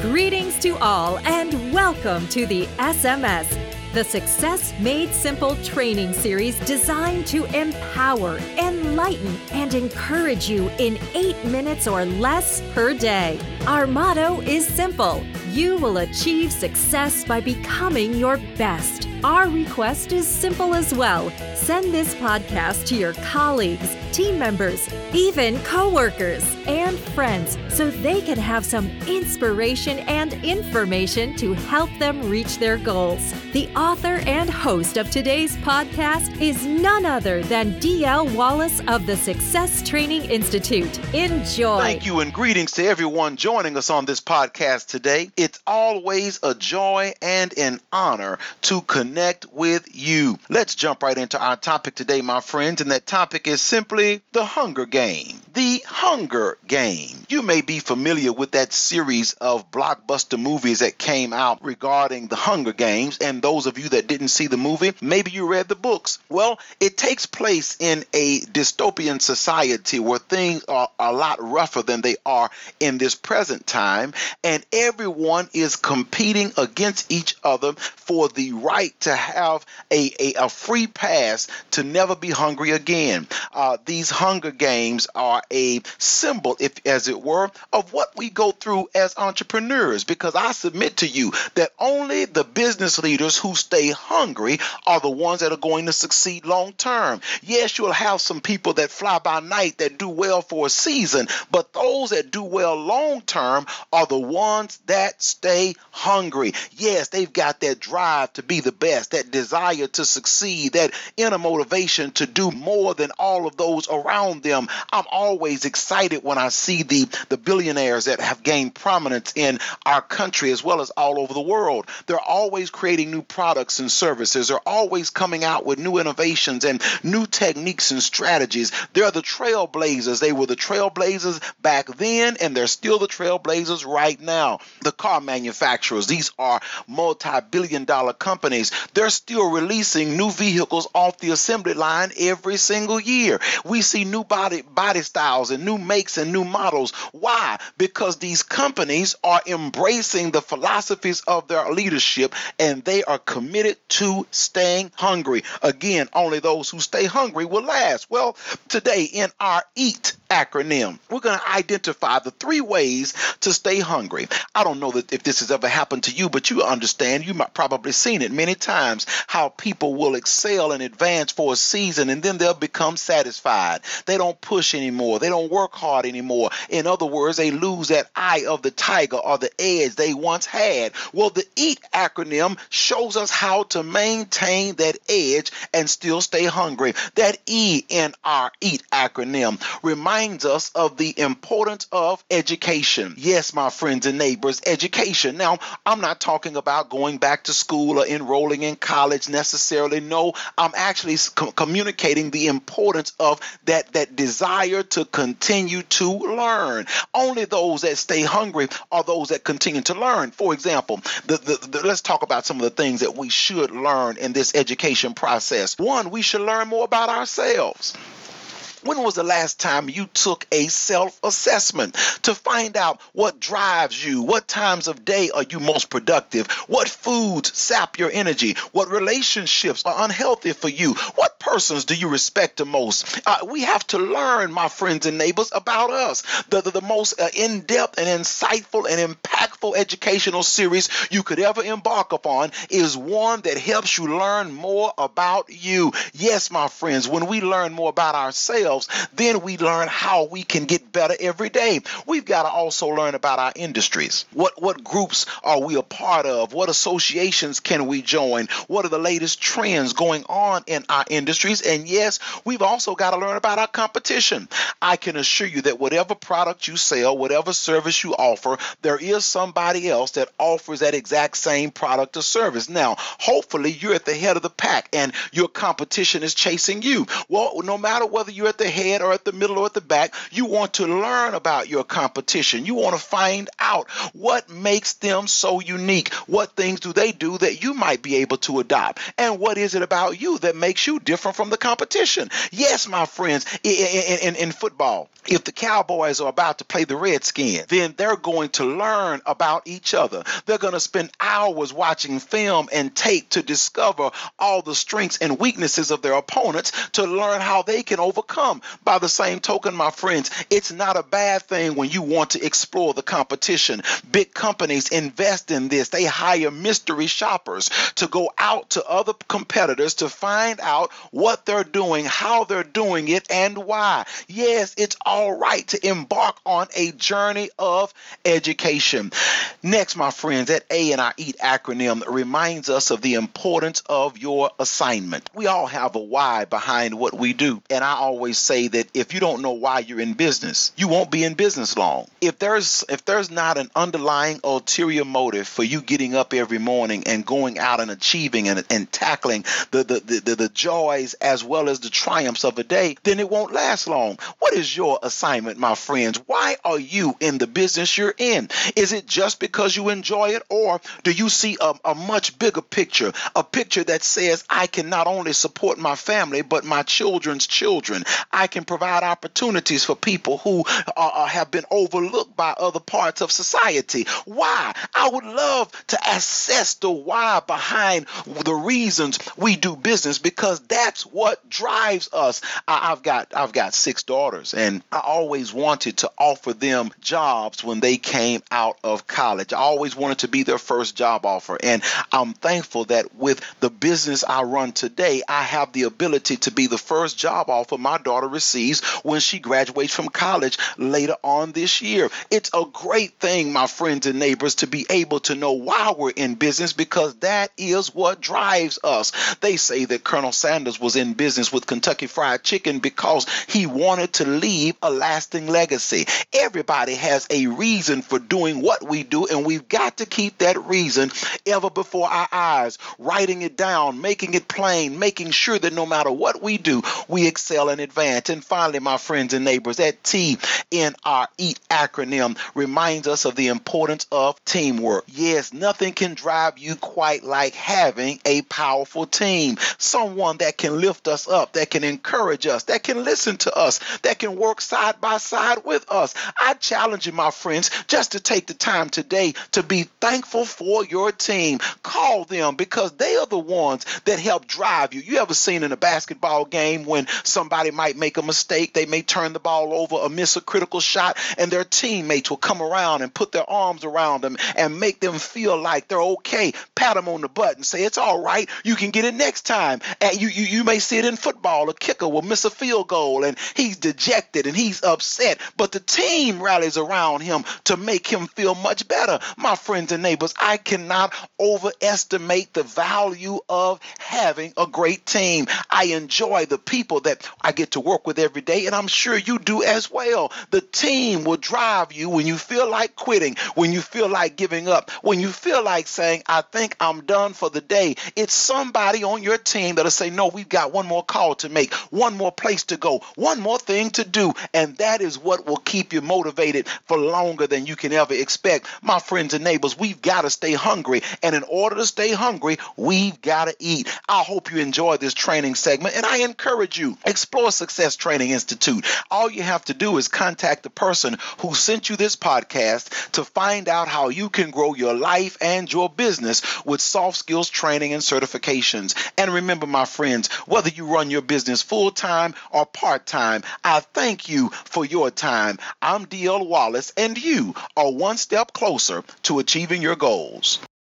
Greetings to all and welcome to the SMS, the Success Made Simple training series designed to empower, enlighten, and encourage you in 8 minutes or less per day. Our motto is simple: you will achieve success by becoming your best. Our request is simple as well. Send this podcast to your colleagues, team members, even coworkers and friends so they can have some inspiration and information to help them reach their goals. The author and host of today's podcast is none other than D.L. Wallace of the Success Training Institute. Enjoy. Thank you and greetings to everyone joining us on this podcast today. It's always a joy and an honor to connect with you. Let's jump right into our topic today, my friends, and that topic is simply the Hunger Game. The Hunger Game. You may be familiar with that series of blockbuster movies that came out regarding the Hunger Games, and those of you that didn't see the movie, maybe you read the books. Well, it takes place in a dystopian society where things are a lot rougher than they are in this present time, and everyone is competing against each other for the right to have a free pass to never be hungry again. These Hunger Games are a symbol, if as it were, of what we go through as entrepreneurs, because I submit to you that only the business leaders who stay hungry are the ones that are going to succeed long term. Yes, you'll have some people that fly by night that do well for a season, but those that do well long term are the ones that stay hungry. Yes, they've got that drive to be the best, that desire to succeed, that inner motivation to do more than all of those around them. I'm always excited when I see the billionaires that have gained prominence in our country as well as all over the world. They're always creating new products and services. They're always coming out with new innovations and new techniques and strategies. They're the trailblazers. They were the trailblazers back then, and they're still the trailblazers right now. The car manufacturers, these are multi-billion-dollar companies. They're still releasing new vehicles off the assembly line every single year. We see new body styles and new makes and new models. Why? Because these companies are embracing the philosophies of their leadership, and they are committed to staying hungry. Again, only those who stay hungry will last. Well, today in our EAT acronym, we're going to identify the 3 ways to stay hungry. I don't know that if this has ever happened to you, but you understand, you might probably seen it many times, how people will excel and advance for a season and then they'll become satisfied. They don't push anymore. They don't work hard anymore. In other words, they lose that eye of the tiger or the edge they once had. Well, the EAT acronym shows us how to maintain that edge and still stay hungry. That E in our EAT acronym reminds us of the importance of education. Yes, my friends and neighbors, education. Now, I'm not talking about going back to school or enrolling in college necessarily. No, I'm actually communicating the importance of that desire to continue to learn. Only those that stay hungry are those that continue to learn. For example, let's talk about some of the things that we should learn in this education process. One, we should learn more about ourselves. When was the last time you took a self-assessment to find out what drives you? What times of day are you most productive? What foods sap your energy? What relationships are unhealthy for you? What persons do you respect the most? We have to learn, my friends and neighbors, about us. The most in-depth and insightful and impactful educational series you could ever embark upon is one that helps you learn more about you. Yes, my friends, when we learn more about ourselves, then we learn how we can get better every day. We've got to also learn about our industries. What groups are we a part of? What associations can we join? What are the latest trends going on in our industries? And yes, we've also got to learn about our competition. I can assure you that whatever product you sell, whatever service you offer, there is somebody else that offers that exact same product or service. Now, hopefully you're at the head of the pack and your competition is chasing you. Well, no matter whether you're at the head or at the middle or at the back, you want to learn about your competition. You want to find out what makes them so unique. What things do they do that you might be able to adopt? And what is it about you that makes you different from the competition? Yes, my friends, in football, if the Cowboys are about to play the Redskins, then they're going to learn about about each other. They're going to spend hours watching film and tape to discover all the strengths and weaknesses of their opponents to learn how they can overcome. By the same token, my friends, it's not a bad thing when you want to explore the competition. Big companies invest in this. They hire mystery shoppers to go out to other competitors to find out what they're doing, how they're doing it, and why. Yes, it's all right to embark on a journey of education. Next, my friends, that A in our EAT acronym reminds us of the importance of your assignment. We all have a why behind what we do. And I always say that if you don't know why you're in business, you won't be in business long. If there's not an underlying ulterior motive for you getting up every morning and going out and achieving and tackling the joys as well as the triumphs of a day, then it won't last long. What is your assignment, my friends? Why are you in the business you're in? Is it just because you enjoy it, or do you see a much bigger picture, a picture that says I can not only support my family but my children's children? I can provide opportunities for people who have been overlooked by other parts of society. Why? I would love to assess the why behind the reasons we do business, because that's what drives us. I've got 6 daughters, and I always wanted to offer them jobs when they came out of college. I always wanted to be their first job offer, and I'm thankful that with the business I run today, I have the ability to be the first job offer my daughter receives when she graduates from college later on this year. It's a great thing, my friends and neighbors, to be able to know why we're in business, because that is what drives us. They say that Colonel Sanders was in business with Kentucky Fried Chicken because he wanted to leave a lasting legacy. Everybody has a reason for doing what we do, and we've got to keep that reason ever before our eyes, writing it down, making it plain, making sure that no matter what we do, we excel and advance. And finally, my friends and neighbors, that T in our EAT acronym reminds us of the importance of teamwork. Yes, nothing can drive you quite like having a powerful team, someone that can lift us up, that can encourage us, that can listen to us, that can work side by side with us. I challenge you, my friends, just to take the time today to be thankful for your team. Call them, because they are the ones that help drive you. You ever seen in a basketball game when somebody might make a mistake, they may turn the ball over or miss a critical shot, and their teammates will come around and put their arms around them and make them feel like they're okay, pat them on the butt and say, it's all right, you can get it next time. And you may see it in football. A kicker will miss a field goal and he's dejected and he's upset, but the team rallies around him to make him feel much better. My friends and neighbors, I cannot overestimate the value of having a great team. I enjoy the people that I get to work with every day, and I'm sure you do as well. The team will drive you when you feel like quitting, when you feel like giving up, when you feel like saying, I think I'm done for the day. It's somebody on your team that'll say, no, we've got one more call to make, one more place to go, one more thing to do. And that is what will keep you motivated for longer than you can ever expect. My friends and neighbors, we've got to stay hungry. And in order to stay hungry, we've got to eat. I hope you enjoy this training segment, and I encourage you, explore Success Training Institute. All you have to do is contact the person who sent you this podcast to find out how you can grow your life and your business with soft skills training and certifications. And remember, my friends, whether you run your business full-time or part-time, I thank you for your time. I'm DL Wallace, and you are one step closer to achieving your goals.